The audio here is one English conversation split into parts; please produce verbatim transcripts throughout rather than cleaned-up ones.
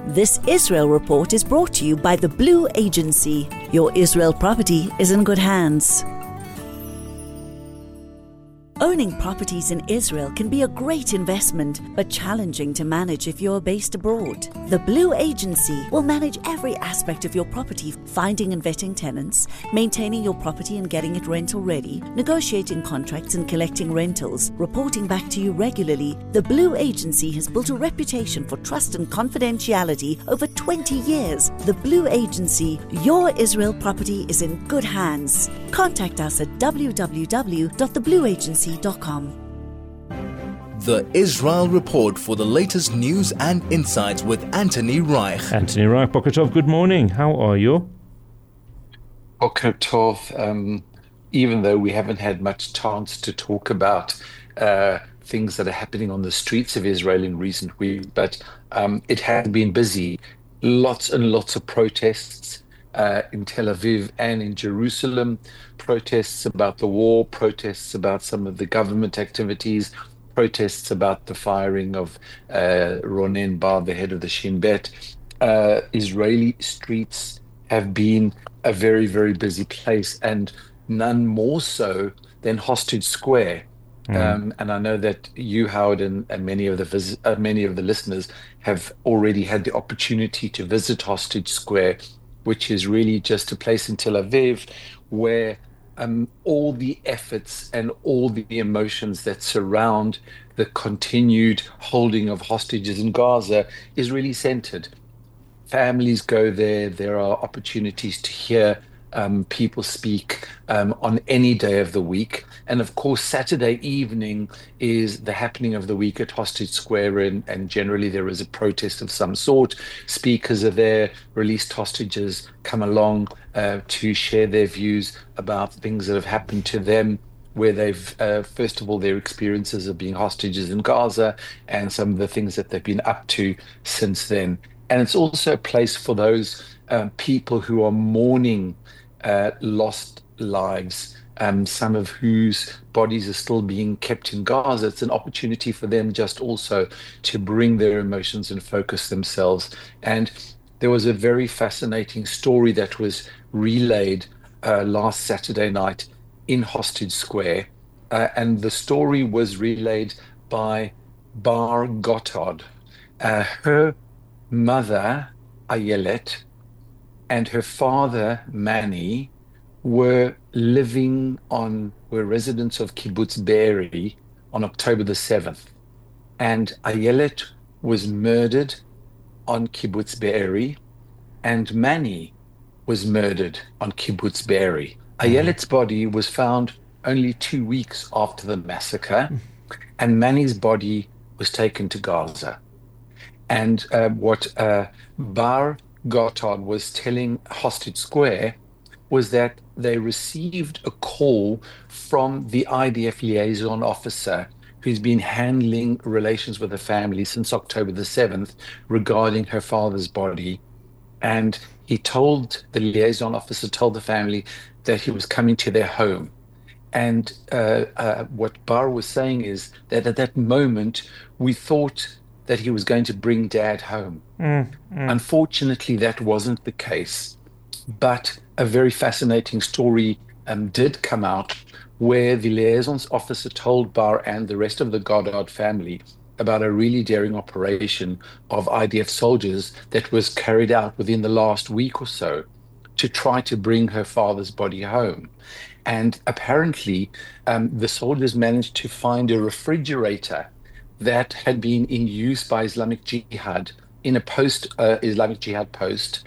This Israel Report is brought to you by the Blue Agency. Your Israel property is in good hands. Owning properties in Israel can be a great investment, but challenging to manage if you're based abroad. The Blue Agency will manage every aspect of your property, finding and vetting tenants, maintaining your property and getting it rental ready, negotiating contracts and collecting rentals, reporting back to you regularly. The Blue Agency has built a reputation for trust and confidentiality over twenty years. The Blue Agency, your Israel property is in good hands. Contact us at w w w dot the blue agency dot com. The Israel Report for the latest news and insights with Anthony Reich. Anthony Reich, Boker Tov, good morning. How are you? Boker Tov, um, even though we haven't had much chance to talk about uh, things that are happening on the streets of Israel in recent weeks, but um, it has been busy. Lots and lots of protests uh, in Tel Aviv and in Jerusalem, protests about the war, protests about some of the government activities, protests about the firing of uh, Ronen Bar, the head of the Shin Bet. Uh, Israeli streets have been a very, very busy place, and none more so than Hostage Square. Mm. Um, and I know that you, Howard, and, and many of the vis- uh, many of the listeners have already had the opportunity to visit Hostage Square, which is really just a place in Tel Aviv where um, all the efforts and all the emotions that surround the continued holding of hostages in Gaza is really centered. Families go there. There are opportunities to hear um, people speak um, on any day of the week. And of course, Saturday evening is the happening of the week at Hostage Square, and, and generally there is a protest of some sort. Speakers are there, released hostages come along uh, to share their views about things that have happened to them, where they've, uh, first of all, their experiences of being hostages in Gaza and some of the things that they've been up to since then. And it's also a place for those um, people who are mourning uh, lost lives, um, some of whose bodies are still being kept in Gaza. It's an opportunity for them just also to bring their emotions and focus themselves. And there was a very fascinating story that was relayed uh, last Saturday night in Hostage Square. Uh, and the story was relayed by Bar Gotthard. Uh, her mother, Ayelet, and her father, Manny, were living on, were residents of Kibbutz Be'eri on October the seventh. And Ayelet was murdered on Kibbutz Be'eri, and Manny was murdered on Kibbutz Be'eri. Ayelet's body was found only two weeks after the massacre, and Manny's body was taken to Gaza. And uh, what uh, Bar Gotthard was telling Hostage Square was that they received a call from the I D F liaison officer who's been handling relations with the family since October the seventh regarding her father's body. And he told, the liaison officer told the family that he was coming to their home. And uh, uh, what Bar was saying is that at that moment, we thought that he was going to bring Dad home. Mm, mm. Unfortunately, that wasn't the case. But a very fascinating story um, did come out where the liaisons officer told Bar and the rest of the Goddard family about a really daring operation of I D F soldiers that was carried out within the last week or so to try to bring her father's body home. And apparently, um, the soldiers managed to find a refrigerator that had been in use by Islamic Jihad in a post-Islamic uh, Jihad post.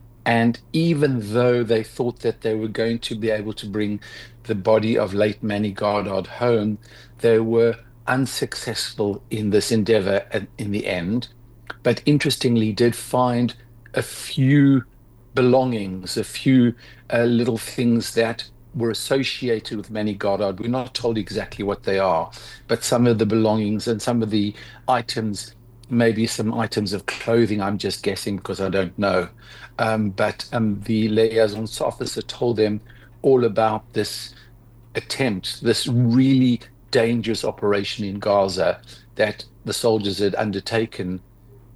And even though they thought that they were going to be able to bring the body of late Manny Goddard home, they were unsuccessful in this endeavor in the end. But interestingly, did find a few belongings, a few uh, little things that were associated with Manny Goddard. We're not told exactly what they are, but some of the belongings and some of the items, maybe some items of clothing, I'm just guessing because I don't know. Um, but um, the liaison officer told them all about this attempt, this really dangerous operation in Gaza that the soldiers had undertaken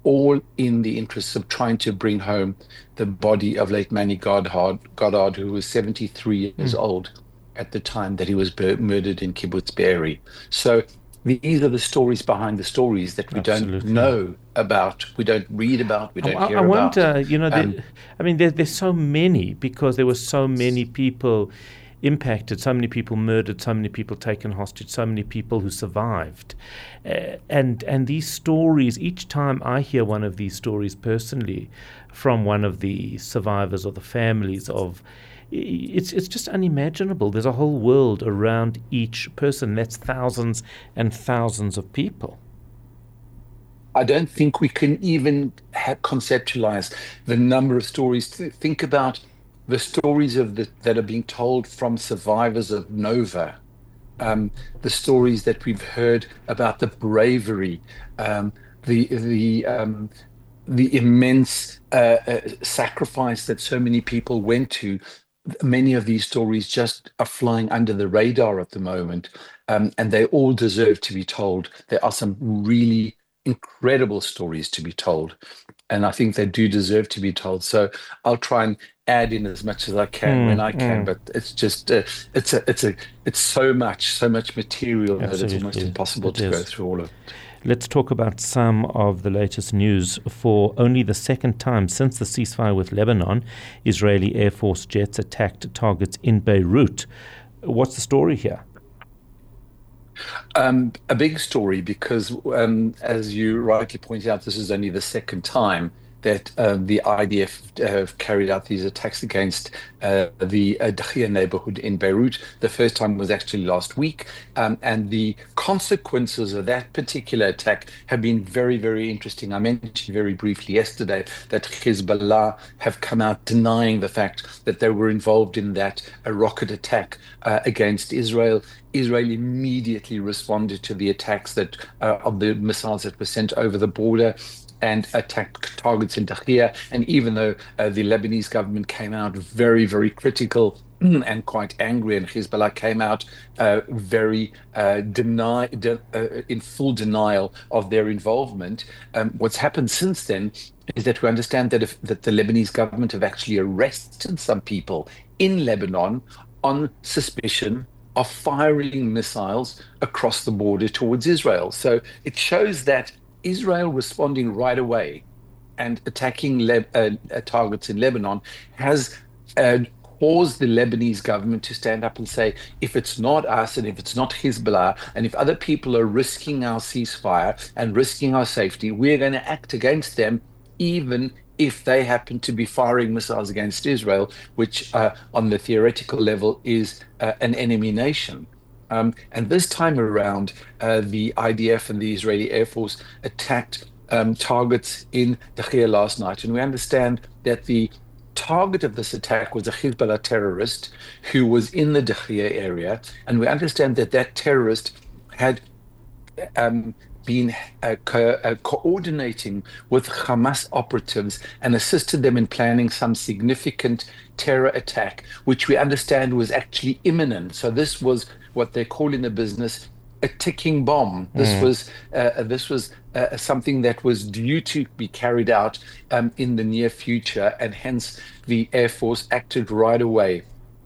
all in the interests of trying to bring home the body of late Manny Goddard, Goddard who was seventy-three years Mm. old at the time that he was bur- murdered in Kibbutz Be'eri. So these are the stories behind the stories that we Absolutely. don't know about, we don't read about, we don't I, hear I about. wonder, you know, Um, there, I mean, there, there's so many because there were so many people impacted, so many people murdered, so many people taken hostage, so many people who survived. Uh, and and these stories, each time I hear one of these stories personally from one of the survivors or the families of, it's it's just unimaginable. There's a whole world around each person. That's thousands and thousands of people. I don't think we can even ha- conceptualize the number of stories. Th- Think about the stories of the, that are being told from survivors of Nova, um, the stories that we've heard about the bravery, um, the the um, the immense uh, uh, sacrifice that so many people went to. Many of these stories just are flying under the radar at the moment, um, and they all deserve to be told. There are some really incredible stories to be told, and I think they do deserve to be told. So I'll try and add in as much as I can Mm, when I can, mm. but it's just uh, it's a it's a it's so much so much material that it's almost Absolutely. impossible It to go is. through all of it. Let's talk about some of the latest news. For only the second time since the ceasefire with Lebanon, Israeli Air Force jets attacked targets in Beirut. What's the story here? Um, a big story because, um, as you rightly pointed out, this is only the second time that um, the I D F have carried out these attacks against uh, the uh, Dakhia neighborhood in Beirut. The first time was actually last week, um, and the consequences of that particular attack have been very, very interesting. I mentioned very briefly yesterday that Hezbollah have come out denying the fact that they were involved in that uh, rocket attack uh, against Israel. Israel immediately responded to the attacks that uh, of the missiles that were sent over the border and attacked targets in Dakhia. And even though uh, the Lebanese government came out very, very critical and quite angry, and Hezbollah came out uh, very uh, deny, de- uh, in full denial of their involvement, um, what's happened since then is that we understand that if, that the Lebanese government have actually arrested some people in Lebanon on suspicion of firing missiles across the border towards Israel. So it shows that Israel responding right away and attacking Le- uh, uh, targets in Lebanon has uh, caused the Lebanese government to stand up and say, if it's not us and if it's not Hezbollah, and if other people are risking our ceasefire and risking our safety, we're going to act against them, even if they happen to be firing missiles against Israel, which uh, on the theoretical level is uh, an enemy nation. Um, and this time around, uh, the I D F and the Israeli Air Force attacked um, targets in Dakhia last night. And we understand that the target of this attack was a Hezbollah terrorist who was in the Dakhia area. And we understand that that terrorist had um, been uh, co- uh, coordinating with Hamas operatives and assisted them in planning some significant terror attack, which we understand was actually imminent. So this was what they call in the business a ticking bomb. This Mm. was uh, this was uh, something that was due to be carried out um, in the near future, and hence the Air Force acted right away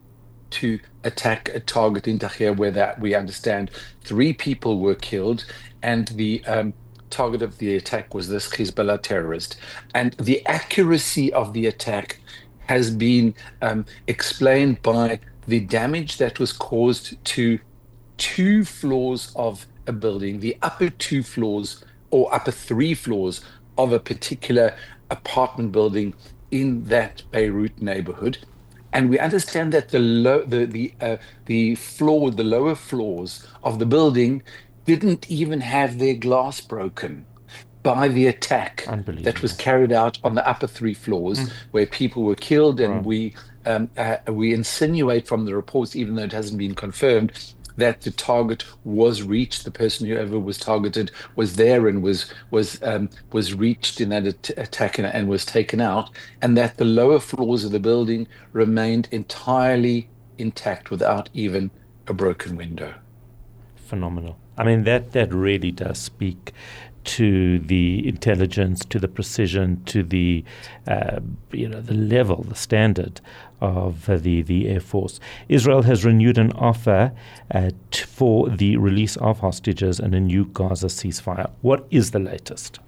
to attack a target in Dakhia, where that we understand three people were killed, and the um, target of the attack was this Hezbollah terrorist. And the accuracy of the attack has been um, explained by the damage that was caused to two floors of a building, the upper two floors or upper three floors of a particular apartment building in that Beirut neighborhood. And we understand that the low, the the uh, the floor, the lower floors of the building didn't even have their glass broken by the attack that was carried out on the upper three floors, mm. where people were killed. And right. we um, uh, we insinuate from the reports, even though it hasn't been confirmed, that the target was reached. The person whoever was targeted was there and was was um, was reached in that at- attack and, and was taken out, and that the lower floors of the building remained entirely intact without even a broken window. Phenomenal. I mean, that that really does speak to the intelligence, to the precision, to the uh, you know the level, the standard of uh, the the Air Force. Israel has renewed an offer uh, t- for the release of hostages and a new Gaza ceasefire. What is the latest?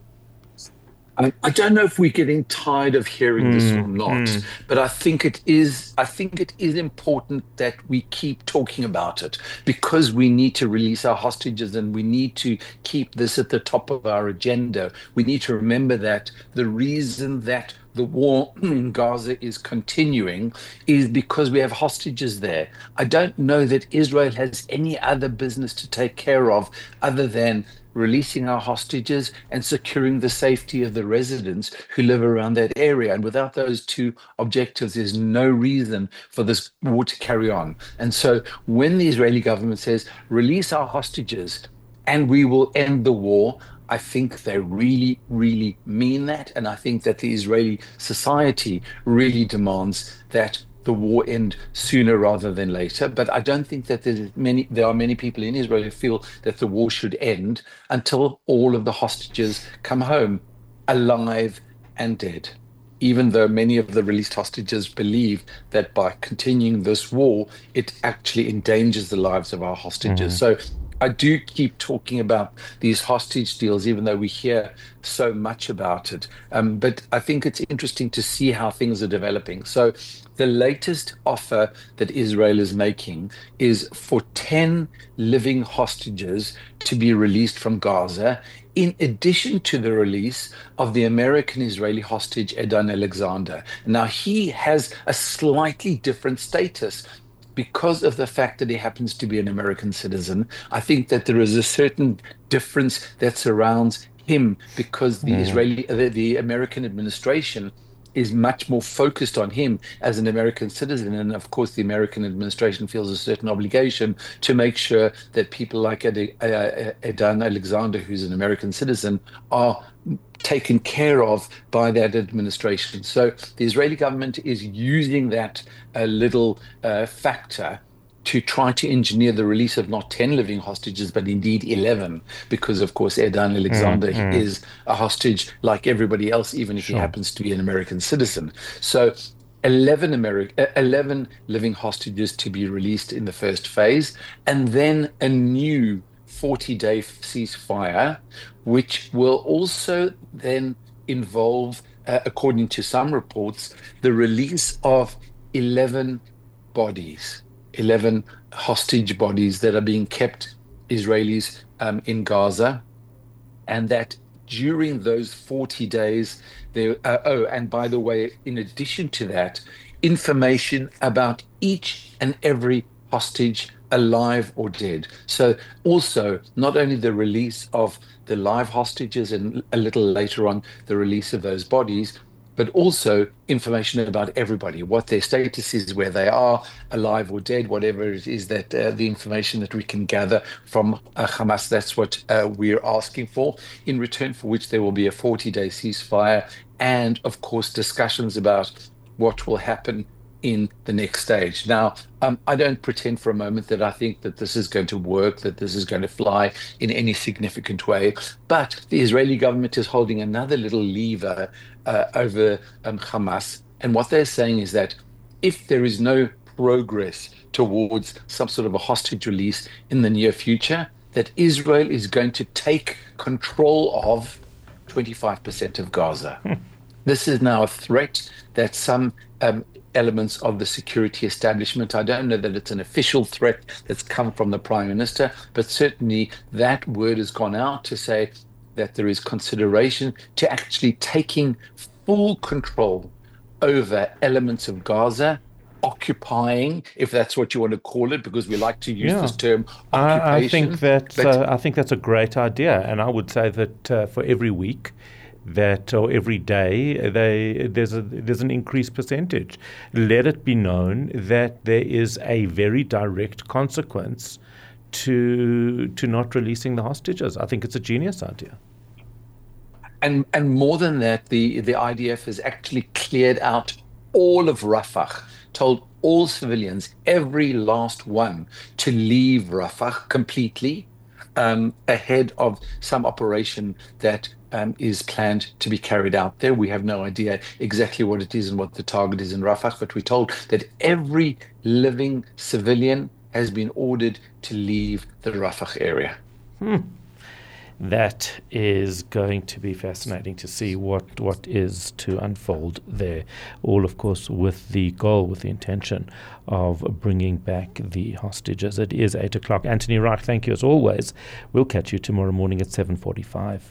I, I don't know if we're getting tired of hearing mm, this or not, mm. but I think it is. I think it is important that we keep talking about it, because we need to release our hostages and we need to keep this at the top of our agenda. We need to remember that the reason that the war in Gaza is continuing is because we have hostages there. I don't know that Israel has any other business to take care of other than releasing our hostages and securing the safety of the residents who live around that area. And without those two objectives, there's no reason for this war to carry on. And so when the Israeli government says, release our hostages and we will end the war, I think they really, really mean that. And I think that the Israeli society really demands that the war end sooner rather than later. But I don't think that there's many, there are many people in Israel who feel that the war should end until all of the hostages come home alive and dead. Even though many of the released hostages believe that by continuing this war, it actually endangers the lives of our hostages. Mm-hmm. So I do keep talking about these hostage deals, even though we hear so much about it. Um, but I think it's interesting to see how things are developing. So the latest offer that Israel is making is for ten living hostages to be released from Gaza, in addition to the release of the American-Israeli hostage, Edan Alexander. Now, he has a slightly different status because of the fact that he happens to be an American citizen. I think that there is a certain difference that surrounds him because the mm. Israeli, the, the American administration is much more focused on him as an American citizen. And of course, the American administration feels a certain obligation to make sure that people like Ed, uh, Edan Alexander, who's an American citizen, are taken care of by that administration. So the Israeli government is using that uh, little uh, factor to try to engineer the release of not ten living hostages, but indeed eleven, because, of course, Edan Alexander mm, mm. is a hostage like everybody else, even if sure. he happens to be an American citizen. So eleven, Ameri- uh, eleven living hostages to be released in the first phase, and then a new forty-day ceasefire, which will also then involve, uh, according to some reports, the release of eleven bodies. eleven hostage bodies that are being kept, Israelis, um, in Gaza, and that during those forty days, there, uh, oh, and by the way, in addition to that, information about each and every hostage, alive or dead. So also, not only the release of the live hostages and a little later on, the release of those bodies, but also information about everybody, what their status is, where they are, alive or dead, whatever it is that uh, the information that we can gather from uh, Hamas. That's what uh, we're asking for, in return for which there will be a forty-day ceasefire and, of course, discussions about what will happen in the next stage. Now, um, I don't pretend for a moment that I think that this is going to work, that this is going to fly in any significant way, but the Israeli government is holding another little lever uh, over um, Hamas. And what they're saying is that if there is no progress towards some sort of a hostage release in the near future, that Israel is going to take control of twenty-five percent of Gaza. Hmm. This is now a threat that some um, elements of the security establishment. I don't know that it's an official threat that's come from the Prime Minister, but certainly that word has gone out to say that there is consideration to actually taking full control over elements of Gaza, occupying, if that's what you want to call it, because we like to use yeah. this term, occupation. I, I think that uh, I think that's a great idea, and I would say that uh, for every week that or every day they there's a there's an increased percentage. Let it be known that there is a very direct consequence to to not releasing the hostages. I think it's a genius idea. And and more than that, the, the I D F has actually cleared out all of Rafah, told all civilians, every last one, to leave Rafah completely. um, ahead of some operation that um, is planned to be carried out there. We have no idea exactly what it is and what the target is in Rafah, but we're told that every living civilian has been ordered to leave the Rafah area. Hmm. That is going to be fascinating to see what, what is to unfold there. All, of course, with the goal, with the intention of bringing back the hostages. It is eight o'clock. Anthony Reich, thank you as always. We'll catch you tomorrow morning at seven forty-five.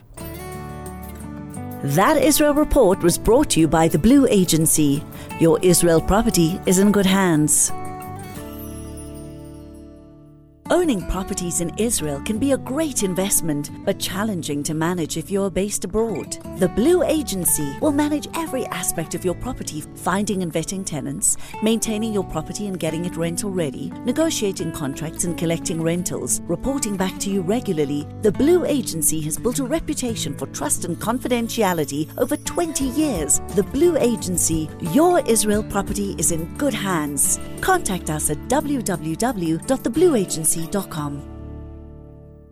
That Israel Report was brought to you by the Blue Agency. Your Israel property is in good hands. Owning properties in Israel can be a great investment, but challenging to manage if you're based abroad. The Blue Agency will manage every aspect of your property, finding and vetting tenants, maintaining your property and getting it rental ready, negotiating contracts and collecting rentals, reporting back to you regularly. The Blue Agency has built a reputation for trust and confidentiality over twenty years. The Blue Agency, your Israel property is in good hands. Contact us at w w w dot the blue agency dot com.